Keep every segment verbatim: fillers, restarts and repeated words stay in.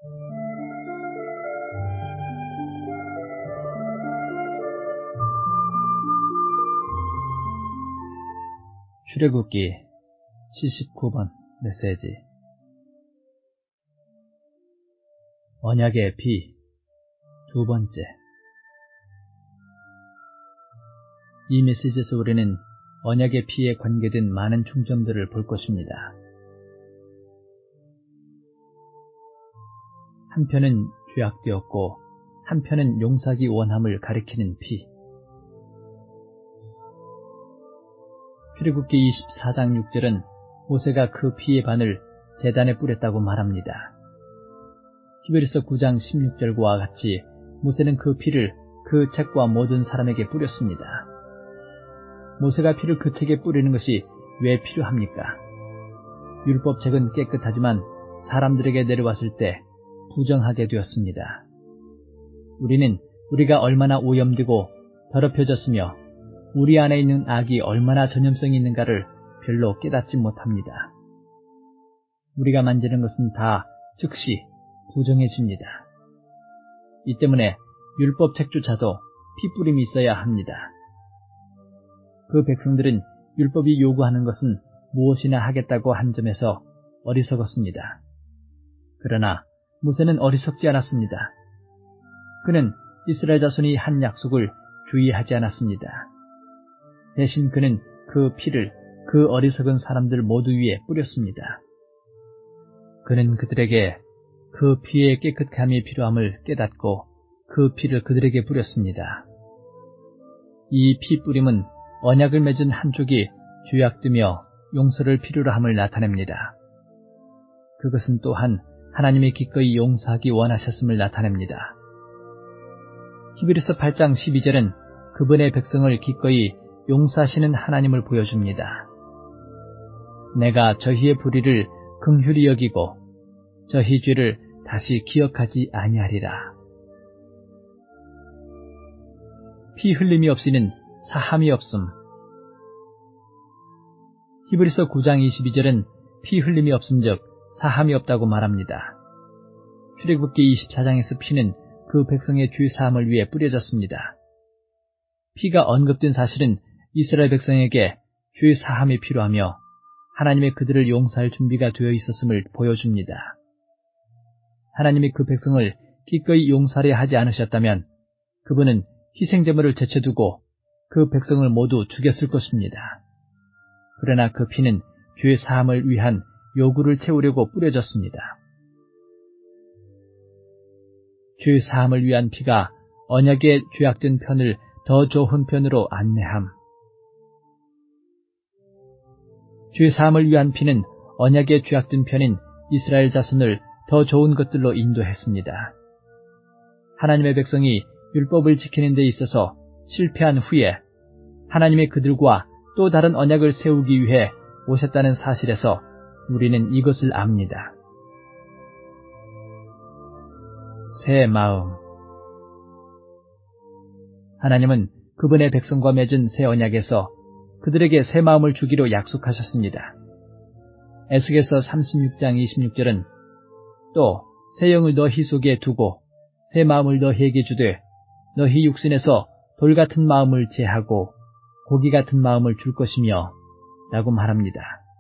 출애굽기 칠십구 번 메시지. 언약의 피 두 번째. 이 메시지에서 우리는 언약의 피에 관계된 많은 중점들을 볼 것입니다. 한편은 죄악되었고 한편은 용서하기 원함을 가리키는 피. 출애굽기 이십사 장 육 절은 모세가 그 피의 반을 제단에 뿌렸다고 말합니다. 히브리서 구 장 십육 절과 같이 모세는 그 피를 그 책과 모든 사람에게 뿌렸습니다. 모세가 피를 그 책에 뿌리는 것이 왜 필요합니까? 율법책은 깨끗하지만 사람들에게 내려왔을 때 부정하게 되었습니다. 우리는 우리가 얼마나 오염되고 더럽혀졌으며 우리 안에 있는 악이 얼마나 전염성이 있는가를 별로 깨닫지 못합니다. 우리가 만지는 것은 다 즉시 부정해집니다. 이 때문에 율법책조차도 피뿌림이 있어야 합니다. 그 백성들은 율법이 요구하는 것은 무엇이나 하겠다고 한 점에서 어리석었습니다. 그러나 모세는 어리석지 않았습니다. 그는 이스라엘 자손이 한 약속을 주의하지 않았습니다. 대신 그는 그 피를 그 어리석은 사람들 모두 위에 뿌렸습니다. 그는 그들에게 그 피의 깨끗함이 필요함을 깨닫고 그 피를 그들에게 뿌렸습니다. 이 피 뿌림은 언약을 맺은 한쪽이 죄악되며 용서를 필요로 함을 나타냅니다. 그것은 또한 하나님이 기꺼이 용서하기 원하셨음을 나타냅니다. 히브리서 팔 장 십이 절은 그분의 백성을 기꺼이 용서하시는 하나님을 보여줍니다. 내가 저희의 불의를 긍휼히 여기고 저희 죄를 다시 기억하지 아니하리라. 피 흘림이 없이는 사함이 없음. 히브리서 구 장 이십이 절은 피 흘림이 없은즉 사함이 없다고 말합니다. 출애굽기 이십사 장에서 피는 그 백성의 죄 사함을 위해 뿌려졌습니다. 피가 언급된 사실은 이스라엘 백성에게 죄 사함이 필요하며 하나님의 그들을 용서할 준비가 되어 있었음을 보여줍니다. 하나님이 그 백성을 기꺼이 용서하려 하지 않으셨다면 그분은 희생제물을 제쳐두고 그 백성을 모두 죽였을 것입니다. 그러나 그 피는 죄 사함을 위한 요구를 채우려고 뿌려졌습니다. 죄 사함을 위한 피가 언약의 죄악된 편을 더 좋은 편으로 안내함. 죄 사함을 위한 피는 언약의 죄악된 편인 이스라엘 자손을 더 좋은 것들로 인도했습니다. 하나님의 백성이 율법을 지키는 데 있어서 실패한 후에 하나님의 그들과 또 다른 언약을 세우기 위해 오셨다는 사실에서 우리는 이것을 압니다. 새 마음. 하나님은 그분의 백성과 맺은 새 언약에서 그들에게 새 마음을 주기로 약속하셨습니다. 에스겔서 삼십육 장 이십육 절은 또 새 영을 너희 속에 두고 새 마음을 너희에게 주되 너희 육신에서 돌 같은 마음을 제하고 고기 같은 마음을 줄 것이며 라고 말합니다.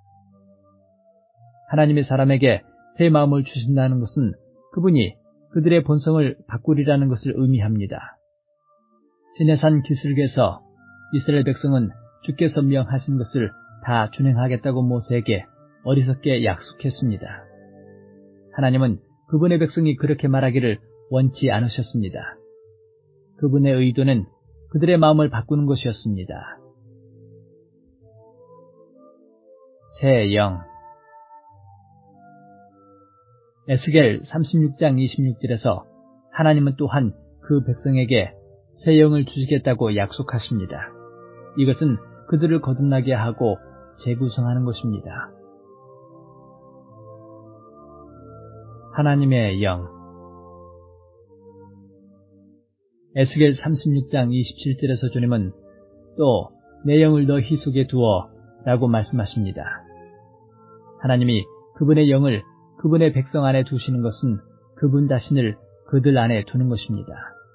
하나님의 사람에게 새 마음을 주신다는 것은 그분이 그들의 본성을 바꾸리라는 것을 의미합니다. 시내산 기슭에서 이스라엘 백성은 주께서 명하신 것을 다 준행하겠다고 모세에게 어리석게 약속했습니다. 하나님은 그분의 백성이 그렇게 말하기를 원치 않으셨습니다. 그분의 의도는 그들의 마음을 바꾸는 것이었습니다. 새 영. 에스겔 삼십육 장 이십육 절에서 하나님은 또한 그 백성에게 새 영을 주시겠다고 약속하십니다. 이것은 그들을 거듭나게 하고 재구성하는 것입니다. 하나님의 영. 에스겔 삼십육 장 이십칠 절에서 주님은 또 내 영을 너희 속에 두어 라고 말씀하십니다. 하나님이 그분의 영을 그분의 백성 안에 두시는 것은 그분 자신을 그들 안에 두는 것입니다.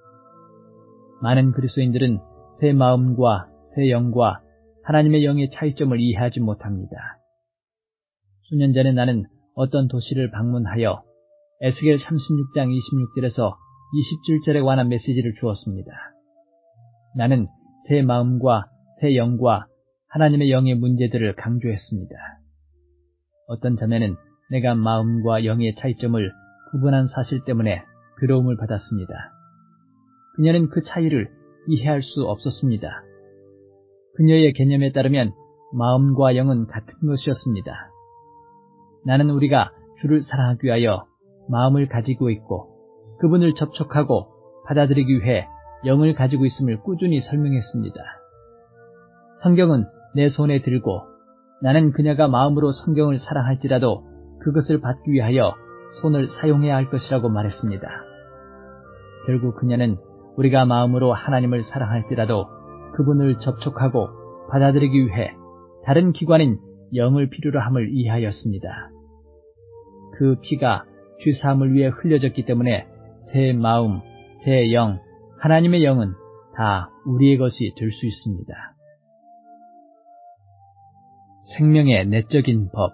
많은 그리스도인들은 새 마음과 새 영과 하나님의 영의 차이점을 이해하지 못합니다. 수년 전에 나는 어떤 도시를 방문하여 에스겔 삼십육 장 이십육 절에서 이십칠 절에 관한 메시지를 주었습니다. 나는 새 마음과 새 영과 하나님의 영의 문제들을 강조했습니다. 어떤 점에는 내가 마음과 영의 차이점을 구분한 사실 때문에 괴로움을 받았습니다. 그녀는 그 차이를 이해할 수 없었습니다. 그녀의 개념에 따르면 마음과 영은 같은 것이었습니다. 나는 우리가 주를 사랑하기 위하여 마음을 가지고 있고 그분을 접촉하고 받아들이기 위해 영을 가지고 있음을 꾸준히 설명했습니다. 성경은 내 손에 들고 나는 그녀가 마음으로 성경을 사랑할지라도 그것을 받기 위하여 손을 사용해야 할 것이라고 말했습니다. 결국 그녀는 우리가 마음으로 하나님을 사랑할지라도 그분을 접촉하고 받아들이기 위해 다른 기관인 영을 필요로 함을 이해하였습니다. 그 피가 죄사함을 위해 흘려졌기 때문에 새 마음, 새 영, 하나님의 영은 다 우리의 것이 될 수 있습니다. 생명의 내적인 법.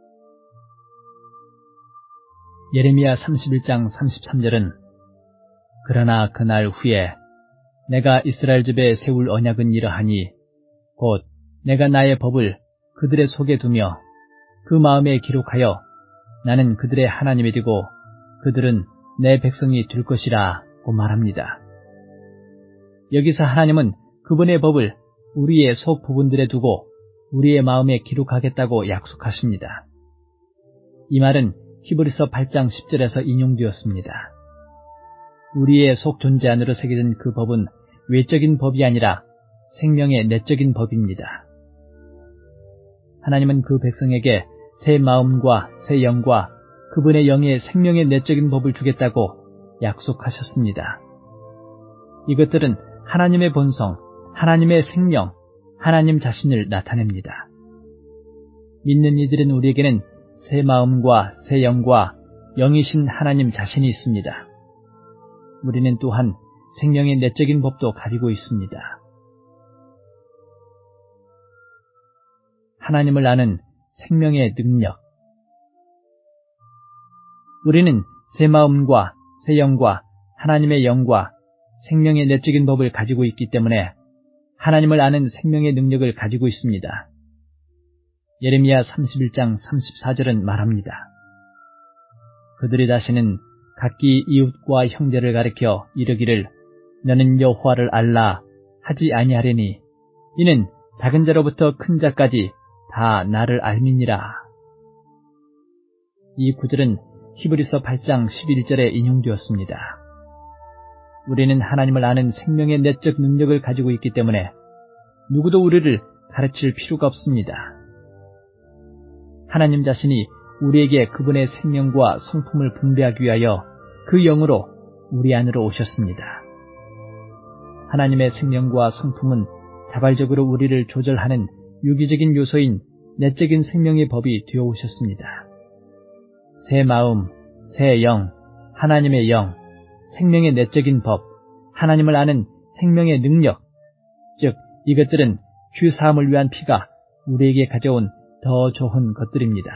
예레미야 삼십일 장 삼십삼 절은 그러나 그날 후에 내가 이스라엘 집에 세울 언약은 이러하니 곧 내가 나의 법을 그들의 속에 두며 그 마음에 기록하여 나는 그들의 하나님이 되고 그들은 내 백성이 될 것이라고 말합니다. 여기서 하나님은 그분의 법을 우리의 속 부분들에 두고 우리의 마음에 기록하겠다고 약속하십니다. 이 말은 히브리서 팔 장 십 절에서 인용되었습니다. 우리의 속 존재 안으로 새겨진 그 법은 외적인 법이 아니라 생명의 내적인 법입니다. 하나님은 그 백성에게 새 마음과 새 영과 그분의 영의 생명의 내적인 법을 주겠다고 약속하셨습니다. 이것들은 하나님의 본성, 하나님의 생명, 하나님 자신을 나타냅니다. 믿는 이들은 우리에게는 새 마음과 새 영과 영이신 하나님 자신이 있습니다. 우리는 또한 생명의 내적인 법도 가지고 있습니다. 하나님을 아는 생명의 능력. 우리는 새 마음과 새 영과 하나님의 영과 생명의 내적인 법을 가지고 있기 때문에 하나님을 아는 생명의 능력을 가지고 있습니다. 예레미야 삼십일 장 삼십사 절은 말합니다. 그들이 다시는 각기 이웃과 형제를 가리켜 이르기를 너는 여호와를 알라 하지 아니하려니 이는 작은 자로부터 큰 자까지 다 나를 알미니라. 이 구절은 히브리서 팔 장 십일 절에 인용되었습니다. 우리는 하나님을 아는 생명의 내적 능력을 가지고 있기 때문에 누구도 우리를 가르칠 필요가 없습니다. 하나님 자신이 우리에게 그분의 생명과 성품을 분배하기 위하여 그 영으로 우리 안으로 오셨습니다. 하나님의 생명과 성품은 자발적으로 우리를 조절하는 유기적인 요소인 내적인 생명의 법이 되어 오셨습니다. 새 마음, 새 영, 하나님의 영, 생명의 내적인 법, 하나님을 아는 생명의 능력, 즉 이것들은 죄 사함을 위한 피가 우리에게 가져온 더 좋은 것들입니다.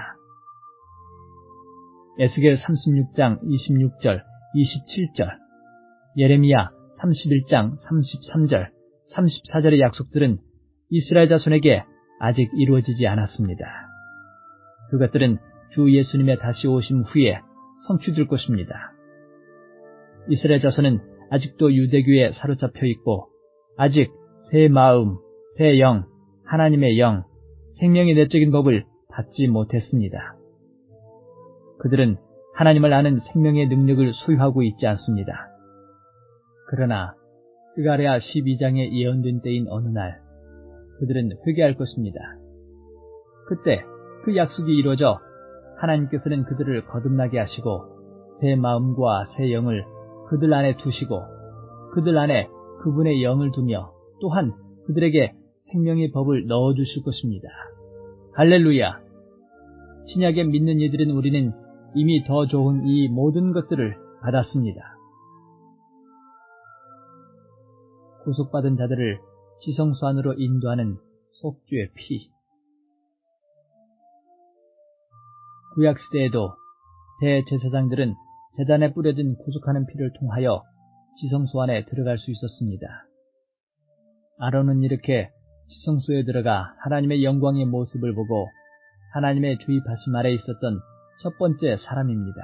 에스겔 삼십육 장 이십육 절, 이십칠 절, 예레미야 삼십일 장 삼십삼 절, 삼십사 절의 약속들은 이스라엘 자손에게 아직 이루어지지 않았습니다. 그것들은 주 예수님의 다시 오심 후에 성취될 것입니다. 이스라엘 자손은 아직도 유대교에 사로잡혀 있고 아직 새 마음, 새 영, 하나님의 영, 생명의 내적인 법을 받지 못했습니다. 그들은 하나님을 아는 생명의 능력을 소유하고 있지 않습니다. 그러나 스가랴 십이 장에 예언된 때인 어느 날 그들은 회개할 것입니다. 그때 그 약속이 이루어져 하나님께서는 그들을 거듭나게 하시고 새 마음과 새 영을 그들 안에 두시고 그들 안에 그분의 영을 두며 또한 그들에게 생명의 법을 넣어주실 것입니다. 할렐루야! 신약에 믿는 이들은 우리는 이미 더 좋은 이 모든 것들을 받았습니다. 구속받은 자들을 지성소 안으로 인도하는 속죄의 피. 구약시대에도 대제사장들은 제단에 뿌려진 구속하는 피를 통하여 지성소 안에 들어갈 수 있었습니다. 아론은 이렇게 지성소에 들어가 하나님의 영광의 모습을 보고 하나님의 주입하심 아래 있었던 첫 번째 사람입니다.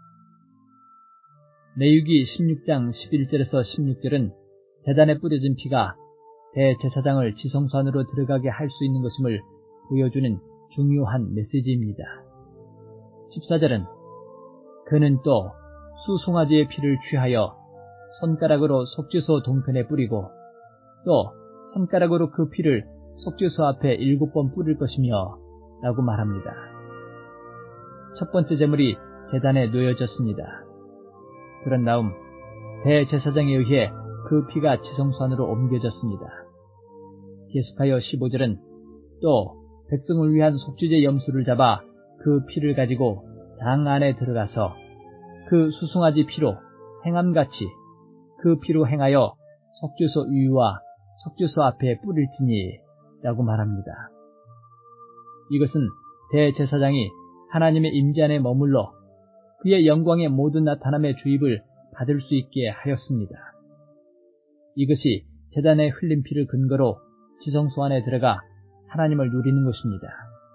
레위기 십육 장 십일 절에서 십육 절은 제단에 뿌려진 피가 대제사장을 지성소 안으로 들어가게 할 수 있는 것임을 보여주는 중요한 메시지입니다. 십사 절은 그는 또 수송아지의 피를 취하여 손가락으로 속죄소 동편에 뿌리고 또 손가락으로 그 피를 속죄소 앞에 일곱 번 뿌릴 것이며 라고 말합니다. 첫 번째 제물이 제단에 놓여졌습니다. 그런 다음 대제사장에 의해 그 피가 지성소 안으로 옮겨졌습니다. 계속하여 십오 절은 또 백성을 위한 속죄제 염소를 잡아 그 피를 가지고 장 안에 들어가서 그 수송아지 피로 행함같이 그 피로 행하여 속죄소 위와 속죄소 앞에 뿌릴지니 라고 말합니다. 이것은 대제사장이 하나님의 임재 안에 머물러 그의 영광의 모든 나타남의 주입을 받을 수 있게 하였습니다. 이것이 제단에 흘린 피를 근거로 지성소 안에 들어가 하나님을 누리는 것입니다.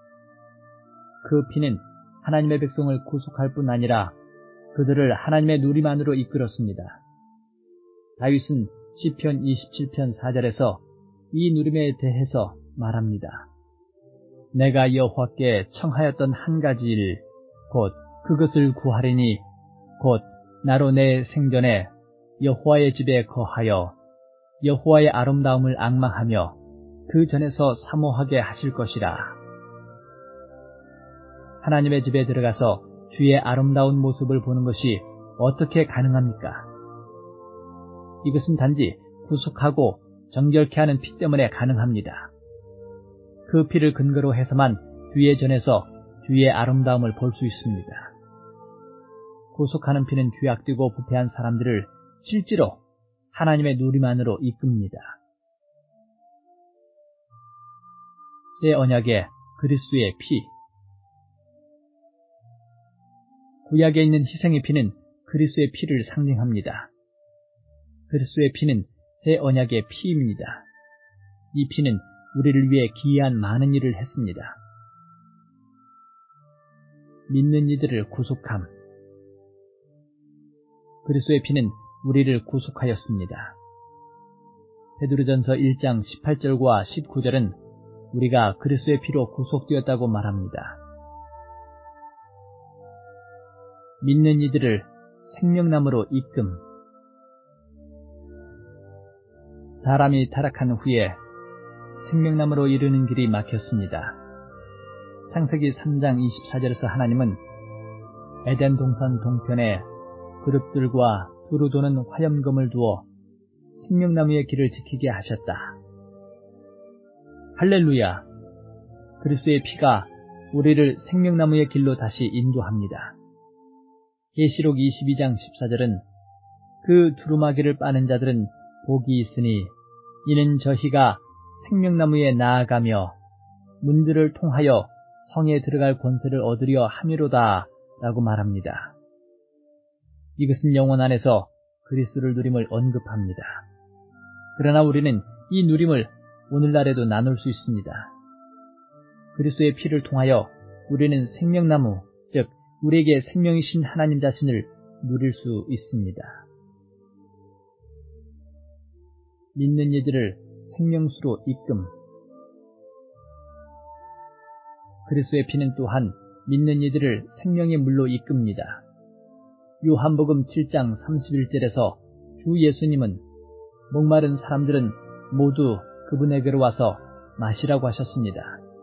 그 피는 하나님의 백성을 구속할 뿐 아니라 그들을 하나님의 누림 안으로 이끌었습니다. 다윗은 시편 이십칠 편 사 절에서 이 누림에 대해서 말합니다. 내가 여호와께 청하였던 한 가지 일, 곧 그것을 구하리니 곧 나로 내 생전에 여호와의 집에 거하여 여호와의 아름다움을 앙망하며 그 전에서 사모하게 하실 것이라. 하나님의 집에 들어가서 주의 아름다운 모습을 보는 것이 어떻게 가능합니까? 이것은 단지 구속하고 정결케 하는 피 때문에 가능합니다. 그 피를 근거로 해서만 주의 전에서 주의 아름다움을 볼 수 있습니다. 구속하는 피는 죄악되고 부패한 사람들을 실제로 하나님의 누림 안으로 이끕니다. 새 언약의 그리스도의 피. 구약에 있는 희생의 피는 그리스도의 피를 상징합니다. 그리스도의 피는 새 언약의 피입니다. 이 피는 우리를 위해 기이한 많은 일을 했습니다. 믿는 이들을 구속함. 그리스도의 피는 우리를 구속하였습니다. 베드로전서 일 장 십팔 절과 십구 절은 우리가 그리스도의 피로 구속되었다고 말합니다. 믿는 이들을 생명나무로 이끔. 사람이 타락한 후에 생명나무로 이르는 길이 막혔습니다. 창세기 삼 장 이십사 절에서 하나님은 에덴 동산 동편에 그룹들과 두루 도는 화염검을 두어 생명나무의 길을 지키게 하셨다. 할렐루야! 그리스도의 피가 우리를 생명나무의 길로 다시 인도합니다. 계시록 이십이 장 십사 절은 그 두루마기를 빠는 자들은 복이 있으니 이는 저희가 생명나무에 나아가며 문들을 통하여 성에 들어갈 권세를 얻으려 함이로다 라고 말합니다. 이것은 영혼 안에서 그리스도를 누림을 언급합니다. 그러나 우리는 이 누림을 오늘날에도 나눌 수 있습니다. 그리스도의 피를 통하여 우리는 생명나무, 즉 우리에게 생명이신 하나님 자신을 누릴 수 있습니다. 믿는 이들을 생명수로 이끔. 그리스도의 피는 또한 믿는 이들을 생명의 물로 이끕니다. 요한복음 칠 장 삼십일 절에서 주 예수님은 목마른 사람들은 모두 그분에게로 와서 마시라고 하셨습니다.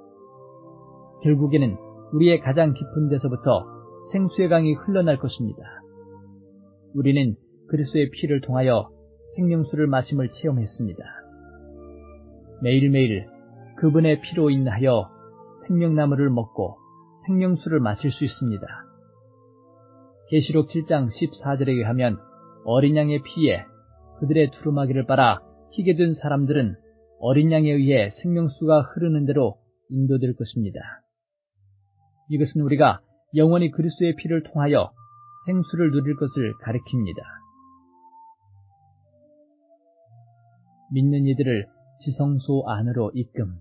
결국에는 우리의 가장 깊은 데서부터 생수의 강이 흘러날 것입니다. 우리는 그리스도의 피를 통하여 생명수를 마심을 체험했습니다. 매일매일 그분의 피로 인하여 생명나무를 먹고 생명수를 마실 수 있습니다. 계시록 칠 장 십사 절에 의하면 어린 양의 피에 그들의 두루마기를 빨아 희게 된 사람들은 어린 양에 의해 생명수가 흐르는 대로 인도될 것입니다. 이것은 우리가 영원히 그리스도의 피를 통하여 생수를 누릴 것을 가리킵니다. 믿는 이들을 지성소 안으로 이끔.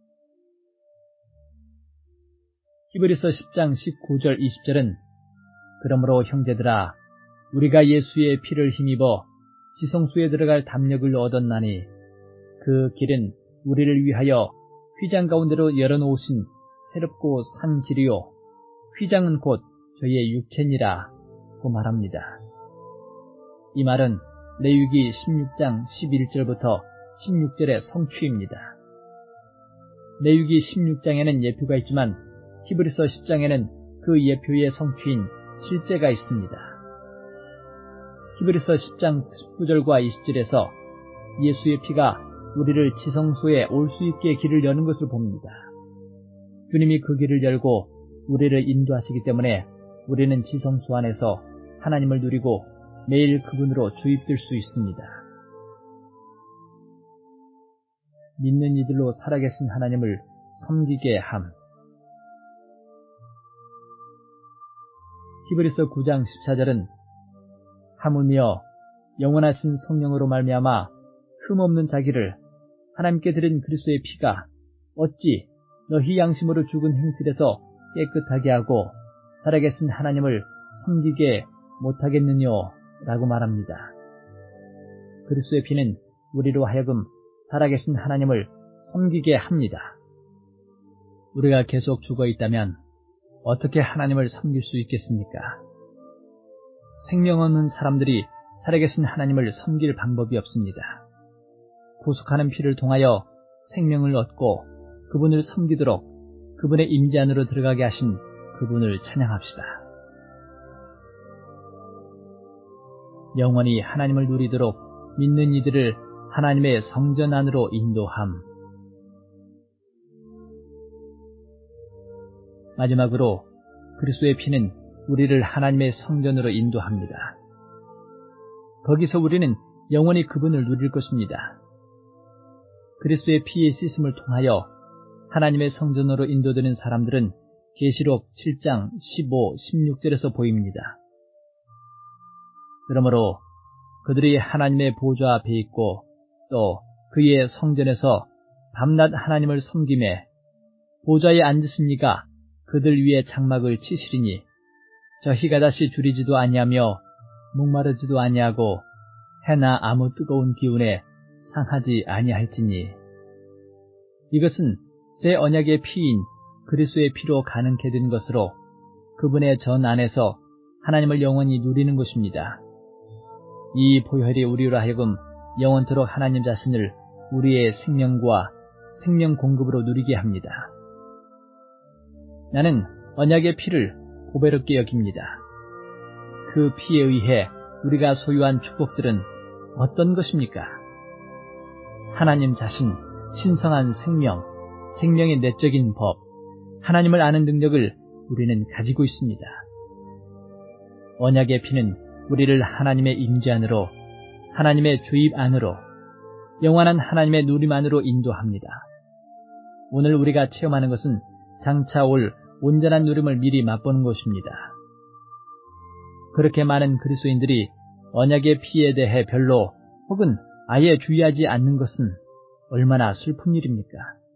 히브리서 십 장 십구 절 이십 절은 그러므로 형제들아 우리가 예수의 피를 힘입어 지성소에 들어갈 담력을 얻었나니 그 길은 우리를 위하여 휘장 가운데로 열어놓으신 새롭고 산 길이요 휘장은 곧 저희의 육체니라고 말합니다. 이 말은 레위기 십육 장 십일 절부터 십육 절의 성취입니다. 레위기 십육 장에는 예표가 있지만 히브리서 십 장에는 그 예표의 성취인 실제가 있습니다. 히브리서 십 장 십구 절과 이십 절에서 예수의 피가 우리를 지성소에 올 수 있게 길을 여는 것을 봅니다. 주님이 그 길을 열고 우리를 인도하시기 때문에 우리는 지성소 안에서 하나님을 누리고 매일 그분으로 주입될 수 있습니다. 믿는 이들로 살아계신 하나님을 섬기게 함. 히브리서 구 장 십사 절은 하물며 영원하신 성령으로 말미암아 흠없는 자기를 하나님께 드린 그리스도의 피가 어찌 너희 양심으로 죽은 행실에서 깨끗하게 하고 살아계신 하나님을 섬기게 못하겠느뇨 라고 말합니다. 그리스도의 피는 우리로 하여금 살아계신 하나님을 섬기게 합니다. 우리가 계속 죽어 있다면 어떻게 하나님을 섬길 수 있겠습니까? 생명 없는 사람들이 살아계신 하나님을 섬길 방법이 없습니다. 구속하는 피를 통하여 생명을 얻고 그분을 섬기도록 그분의 임재 안으로 들어가게 하신 그분을 찬양합시다. 영원히 하나님을 누리도록 믿는 이들을 하나님의 성전 안으로 인도함. 마지막으로 그리스도의 피는 우리를 하나님의 성전으로 인도합니다. 거기서 우리는 영원히 그분을 누릴 것입니다. 그리스도의 피의 씻음을 통하여 하나님의 성전으로 인도되는 사람들은 계시록 칠 장 십오, 십육 절에서 보입니다. 그러므로 그들이 하나님의 보좌 앞에 있고 또 그의 성전에서 밤낮 하나님을 섬기매 보좌에 앉으신 이가 그들 위에 장막을 치시리니 저희가 다시 줄이지도 아니하며 목마르지도 아니하고 해나 아무 뜨거운 기운에 상하지 아니할지니 이것은 새 언약의 피인 그리스도의 피로 가능케 된 것으로 그분의 전 안에서 하나님을 영원히 누리는 것입니다. 이 보혈이 우리로 하여금 영원토록 하나님 자신을 우리의 생명과 생명 공급으로 누리게 합니다. 나는 언약의 피를 보배롭게 여깁니다. 그 피에 의해 우리가 소유한 축복들은 어떤 것입니까? 하나님 자신, 신성한 생명, 생명의 내적인 법, 하나님을 아는 능력을 우리는 가지고 있습니다. 언약의 피는 우리를 하나님의 임재 안으로, 하나님의 주입 안으로, 영원한 하나님의 누림 안으로 인도합니다. 오늘 우리가 체험하는 것은 장차 올 온전한 누림을 미리 맛보는 것입니다. 그렇게 많은 그리스도인들이 언약의 피에 대해 별로 혹은 아예 주의하지 않는 것은 얼마나 슬픈 일입니까?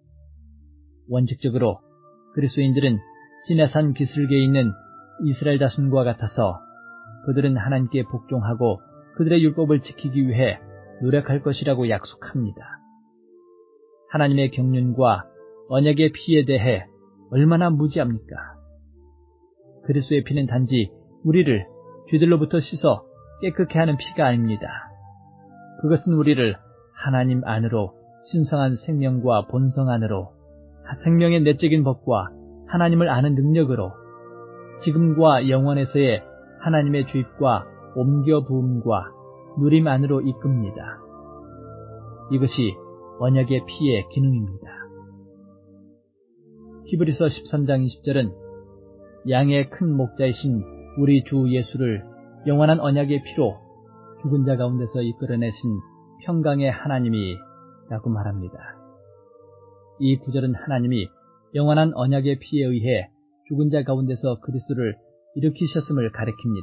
원칙적으로 그리스도인들은 시내산 기슭에 있는 이스라엘 자손과 같아서 그들은 하나님께 복종하고 그들의 율법을 지키기 위해 노력할 것이라고 약속합니다. 하나님의 경륜과 언약의 피에 대해 얼마나 무지합니까? 그리스도의 피는 단지 우리를 죄들로부터 씻어 깨끗게 하는 피가 아닙니다. 그것은 우리를 하나님 안으로 신성한 생명과 본성 안으로 생명의 내적인 법과 하나님을 아는 능력으로 지금과 영원에서의 하나님의 주입과 옮겨 부음과 누림 안으로 이끕니다. 이것이 언약의 피의 기능입니다. 히브리서 십삼 장 이십 절은 양의 큰 목자이신 우리 주 예수를 영원한 언약의 피로 죽은 자 가운데서 이끌어내신 평강의 하나님이 라고 말합니다. 이 구절은 하나님이 영원한 언약의 피에 의해 죽은 자 가운데서 그리스도를 일으키셨음을 가리킵니다.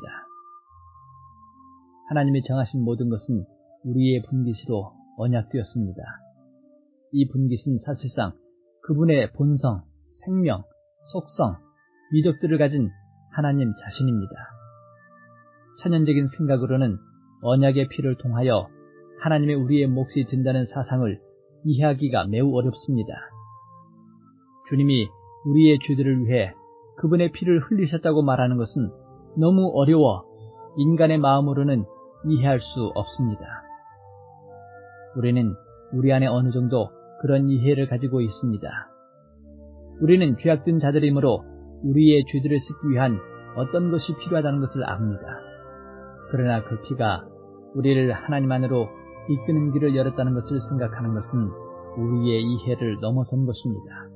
하나님이 정하신 모든 것은 우리의 분깃으로 언약되었습니다. 이 분깃은 사실상 그분의 본성, 생명, 속성, 미덕들을 가진 하나님 자신입니다. 천연적인 생각으로는 언약의 피를 통하여 하나님의 우리의 몫이 된다는 사상을 이해하기가 매우 어렵습니다. 주님이 우리의 죄들을 위해 그분의 피를 흘리셨다고 말하는 것은 너무 어려워 인간의 마음으로는 이해할 수 없습니다. 우리는 우리 안에 어느 정도 그런 이해를 가지고 있습니다. 우리는 죄악된 자들이므로 우리의 죄들을 씻기 위한 어떤 것이 필요하다는 것을 압니다. 그러나 그 피가 우리를 하나님 안으로 이끄는 길을 열었다는 것을 생각하는 것은 우리의 이해를 넘어선 것입니다.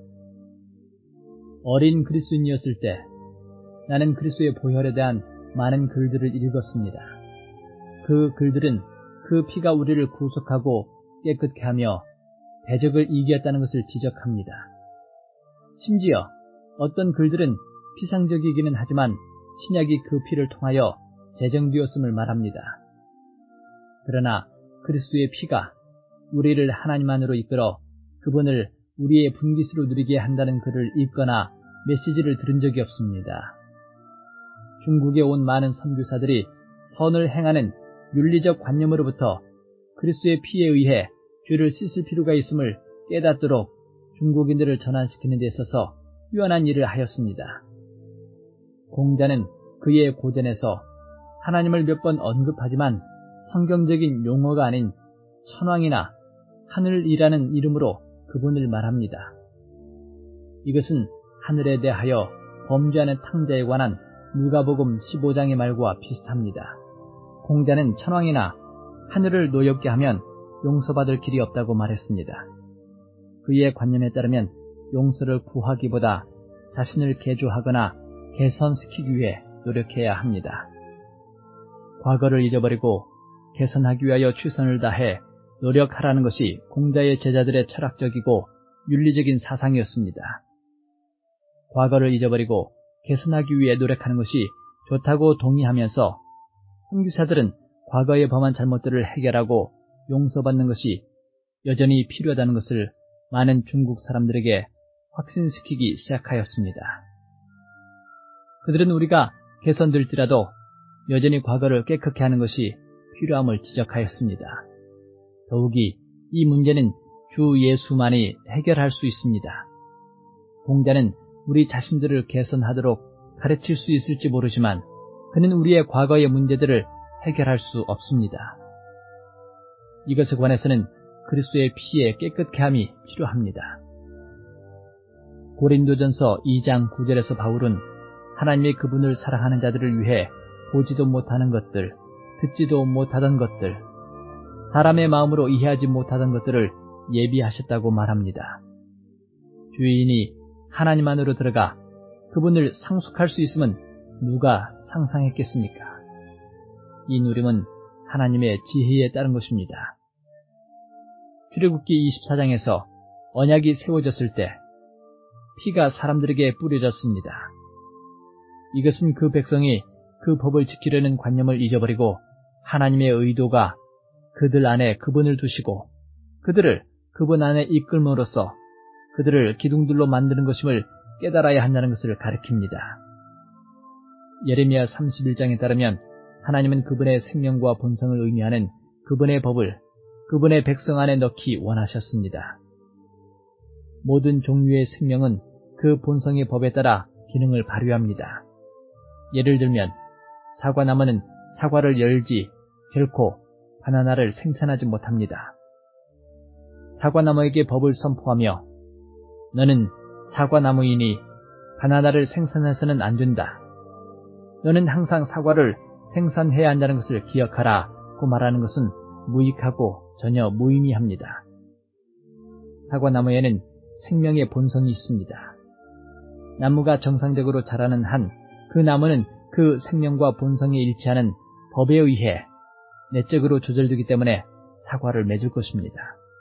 어린 그리스도인이었을 때 나는 그리스도의 보혈에 대한 많은 글들을 읽었습니다. 그 글들은 그 피가 우리를 구속하고 깨끗게 하며 대적을 이겼다는 것을 지적합니다. 심지어 어떤 글들은 피상적이기는 하지만 신약이 그 피를 통하여 제정되었음을 말합니다. 그러나 그리스도의 피가 우리를 하나님 안으로 이끌어 그분을 우리의 분깃으로 누리게 한다는 글을 읽거나 메시지를 들은 적이 없습니다. 중국에 온 많은 선교사들이 선을 행하는 윤리적 관념으로부터 그리스도의 피에 의해 죄를 씻을 필요가 있음을 깨닫도록 중국인들을 전환시키는 데 있어서 뛰어난 일을 하였습니다. 공자는 그의 고전에서 하나님을 몇 번 언급하지만 성경적인 용어가 아닌 천왕이나 하늘이라는 이름으로 그분을 말합니다. 이것은 하늘에 대하여 범죄하는 탕자에 관한 누가복음 십오 장의 말과 비슷합니다. 공자는 천왕이나 하늘을 노엽게 하면 용서받을 길이 없다고 말했습니다. 그의 관념에 따르면 용서를 구하기보다 자신을 개조하거나 개선시키기 위해 노력해야 합니다. 과거를 잊어버리고 개선하기 위하여 최선을 다해 노력하라는 것이 공자의 제자들의 철학적이고 윤리적인 사상이었습니다. 과거를 잊어버리고 개선하기 위해 노력하는 것이 좋다고 동의하면서 선교사들은 과거에 범한 잘못들을 해결하고 용서받는 것이 여전히 필요하다는 것을 많은 중국 사람들에게 확신시키기 시작하였습니다. 그들은 우리가 개선될지라도 여전히 과거를 깨끗게 하는 것이 필요함을 지적하였습니다. 더욱이 이 문제는 주 예수만이 해결할 수 있습니다. 공자는 우리 자신들을 개선하도록 가르칠 수 있을지 모르지만 그는 우리의 과거의 문제들을 해결할 수 없습니다. 이것에 관해서는 그리스도의 피의 깨끗게 함이 필요합니다. 고린도전서 이 장 구 절에서 바울은 하나님의 그분을 사랑하는 자들을 위해 보지도 못하는 것들, 듣지도 못하던 것들, 사람의 마음으로 이해하지 못하던 것들을 예비하셨다고 말합니다. 주인이 하나님 안으로 들어가 그분을 상속할 수 있으면 누가 상상했겠습니까? 이 누림은 하나님의 지혜에 따른 것입니다. 출애굽기 이십사 장에서 언약이 세워졌을 때 피가 사람들에게 뿌려졌습니다. 이것은 그 백성이 그 법을 지키려는 관념을 잊어버리고 하나님의 의도가 그들 안에 그분을 두시고 그들을 그분 안에 이끌므로써 그들을 기둥들로 만드는 것임을 깨달아야 한다는 것을 가리킵니다. 예레미야 삼십일 장에 따르면 하나님은 그분의 생명과 본성을 의미하는 그분의 법을 그분의 백성 안에 넣기 원하셨습니다. 모든 종류의 생명은 그 본성의 법에 따라 기능을 발휘합니다. 예를 들면 사과나무는 사과를 열지 결코 바나나를 생산하지 못합니다. 사과나무에게 법을 선포하며 너는 사과나무이니 바나나를 생산해서는 안 된다. 너는 항상 사과를 생산해야 한다는 것을 기억하라고 말하는 것은 무익하고 전혀 무의미합니다. 사과나무에는 생명의 본성이 있습니다. 나무가 정상적으로 자라는 한 그 나무는 그 생명과 본성에 일치하는 법에 의해 내적으로 조절되기 때문에 사과를 맺을 것입니다.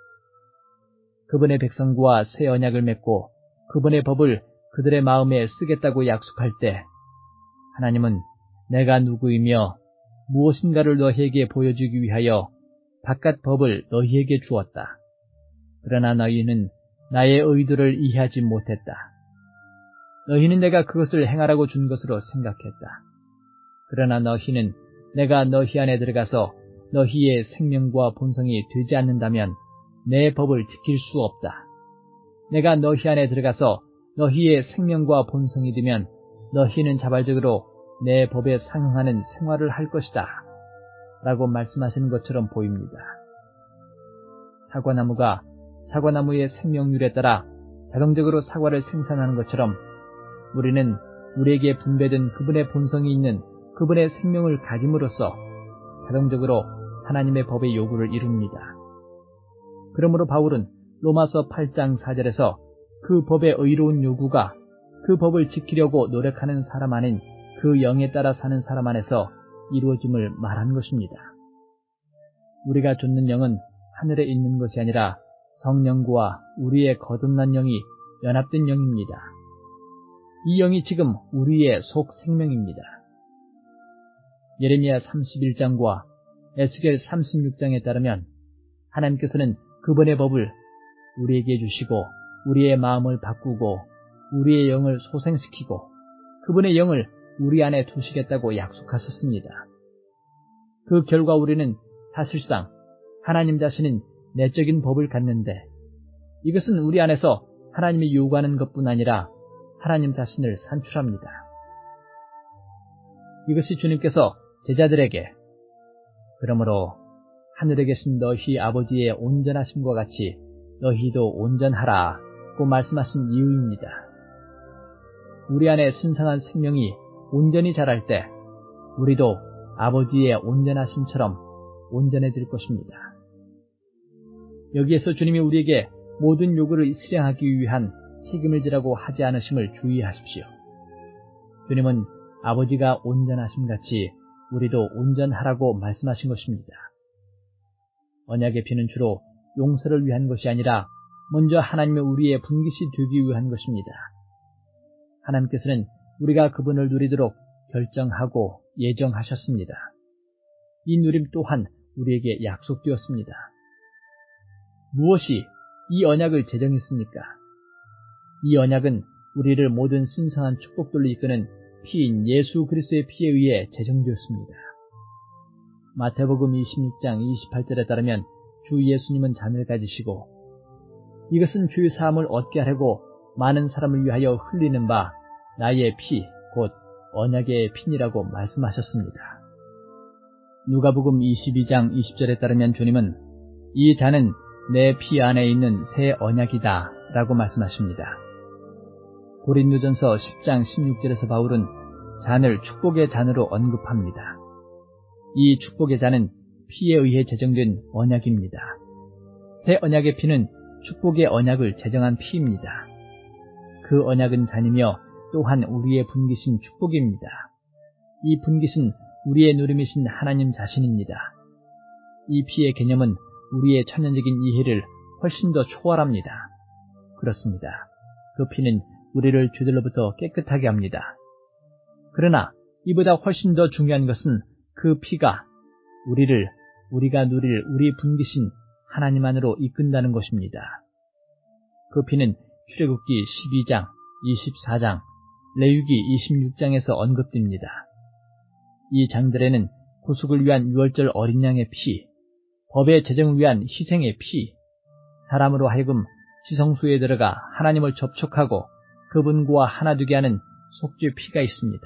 그분의 백성과 새 언약을 맺고 그분의 법을 그들의 마음에 쓰겠다고 약속할 때 하나님은 내가 누구이며 무엇인가를 너희에게 보여주기 위하여 바깥 법을 너희에게 주었다. 그러나 너희는 나의 의도를 이해하지 못했다. 너희는 내가 그것을 행하라고 준 것으로 생각했다. 그러나 너희는 내가 너희 안에 들어가서 너희의 생명과 본성이 되지 않는다면 내 법을 지킬 수 없다. 내가 너희 안에 들어가서 너희의 생명과 본성이 되면 너희는 자발적으로 내 법에 상응하는 생활을 할 것이다. 라고 말씀하시는 것처럼 보입니다. 사과나무가 사과나무의 생명률에 따라 자동적으로 사과를 생산하는 것처럼 우리는 우리에게 분배된 그분의 본성이 있는 그분의 생명을 가짐으로써 자동적으로 하나님의 법의 요구를 이룹니다. 그러므로 바울은 로마서 팔 장 사 절에서 그 법의 의로운 요구가 그 법을 지키려고 노력하는 사람 안인 그 영에 따라 사는 사람 안에서 이루어짐을 말한 것입니다. 우리가 좇는 영은 하늘에 있는 것이 아니라 성령과 우리의 거듭난 영이 연합된 영입니다. 이 영이 지금 우리의 속 생명입니다. 예레미야 삼십일 장과 에스겔 삼십육 장에 따르면 하나님께서는 그분의 법을 우리에게 주시고 우리의 마음을 바꾸고 우리의 영을 소생시키고 그분의 영을 우리 안에 두시겠다고 약속하셨습니다. 그 결과 우리는 사실상 하나님 자신인 내적인 법을 갖는데 이것은 우리 안에서 하나님이 요구하는 것뿐 아니라 하나님 자신을 산출합니다. 이것이 주님께서 제자들에게 그러므로 하늘에 계신 너희 아버지의 온전하심과 같이 너희도 온전하라고 말씀하신 이유입니다. 우리 안에 신성한 생명이 온전히 자랄 때 우리도 아버지의 온전하심처럼 온전해질 것입니다. 여기에서 주님이 우리에게 모든 요구를 실행하기 위한 책임을 지라고 하지 않으심을 주의하십시오. 주님은 아버지가 온전하심같이 우리도 온전하라고 말씀하신 것입니다. 언약의 피는 주로 용서를 위한 것이 아니라 먼저 하나님의 우리의 분깃이 되기 위한 것입니다. 하나님께서는 우리가 그분을 누리도록 결정하고 예정하셨습니다. 이 누림 또한 우리에게 약속되었습니다. 무엇이 이 언약을 제정했습니까? 이 언약은 우리를 모든 신성한 축복들로 이끄는 피인 예수 그리스도의 피에 의해 제정되었습니다. 마태복음 이십육 장 이십팔 절에 따르면 주 예수님은 잔을 가지시고 이것은 주의 사함을 얻게 하려고 많은 사람을 위하여 흘리는 바 나의 피, 곧 언약의 피니라고 말씀하셨습니다. 누가복음 이십이 장 이십 절에 따르면 주님은 이 잔은 내 피 안에 있는 새 언약이다 라고 말씀하십니다. 고린도전서 십 장 십육 절에서 바울은 잔을 축복의 잔으로 언급합니다. 이 축복의 잔은 피에 의해 제정된 언약입니다. 새 언약의 피는 축복의 언약을 제정한 피입니다. 그 언약은 잔이며 또한 우리의 분깃인 축복입니다. 이 분깃은 우리의 누림이신 하나님 자신입니다. 이 피의 개념은 우리의 천연적인 이해를 훨씬 더 초월합니다. 그렇습니다. 그 피는 우리를 죄들로부터 깨끗하게 합니다. 그러나 이보다 훨씬 더 중요한 것은 그 피가 우리를 우리가 누릴 우리 분깃인 하나님 안으로 이끈다는 것입니다. 그 피는 출애굽기 십이 장, 이십사 장, 레위기 이십육 장에서 언급됩니다. 이 장들에는 구속을 위한 유월절 어린 양의 피, 법의 제정을 위한 희생의 피, 사람으로 하여금 지성소에 들어가 하나님을 접촉하고 그분과 하나 되게 하는 속죄 피가 있습니다.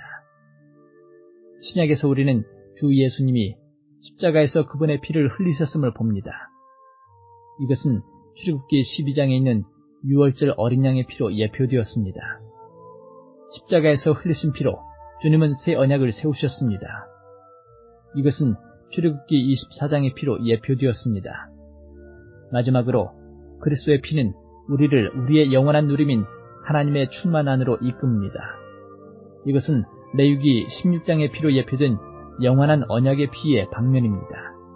신약에서 우리는 주 예수님이 십자가에서 그분의 피를 흘리셨음을 봅니다. 이것은 출애굽기 십이 장에 있는 유월절 어린 양의 피로 예표되었습니다. 십자가에서 흘리신 피로 주님은 새 언약을 세우셨습니다. 이것은 출애굽기 이십사 장의 피로 예표되었습니다. 마지막으로 그리스도의 피는 우리를 우리의 영원한 누림인 하나님의 충만 안으로 이끕니다. 이것은 레위기 십육 장의 피로 예표된 영원한 언약의 피의 방면입니다.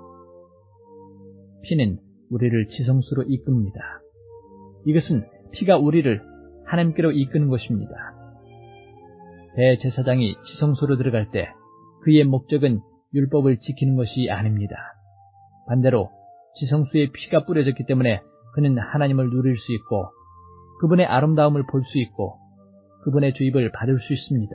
피는 우리를 지성소로 이끕니다. 이것은 피가 우리를 하나님께로 이끄는 것입니다. 대제사장이 지성소로 들어갈 때 그의 목적은 율법을 지키는 것이 아닙니다. 반대로 지성소에 피가 뿌려졌기 때문에 그는 하나님을 누릴 수 있고 그분의 아름다움을 볼 수 있고 그분의 주입을 받을 수 있습니다.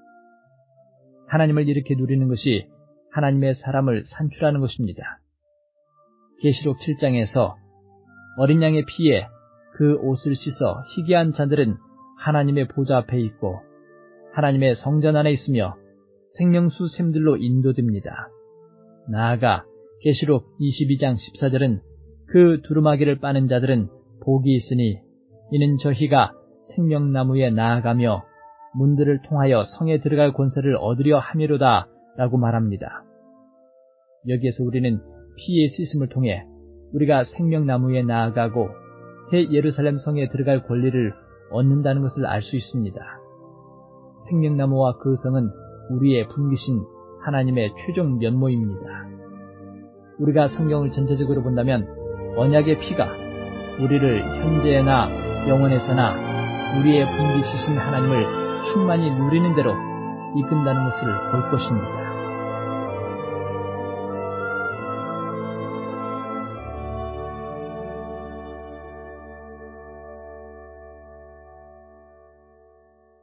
하나님을 이렇게 누리는 것이 하나님의 사람을 산출하는 것입니다. 계시록 칠 장에서 어린 양의 피에 그 옷을 씻어 희귀한 자들은 하나님의 보좌 앞에 있고 하나님의 성전 안에 있으며 생명수 샘들로 인도됩니다. 나아가 계시록 이십이 장 십사 절은 그 두루마기를 빠는 자들은 복이 있으니 이는 저희가 생명나무에 나아가며 문들을 통하여 성에 들어갈 권세를 얻으려 함이로다 라고 말합니다. 여기에서 우리는 피의 씻음을 통해 우리가 생명나무에 나아가고 새 예루살렘 성에 들어갈 권리를 얻는다는 것을 알 수 있습니다. 생명나무와 그 성은 우리의 분기신 하나님의 최종 면모입니다. 우리가 성경을 전체적으로 본다면 언약의 피가 우리를 현재나 영원에서나 우리의 분기시신 하나님을 충만히 누리는 대로 이끈다는 것을 볼 것입니다.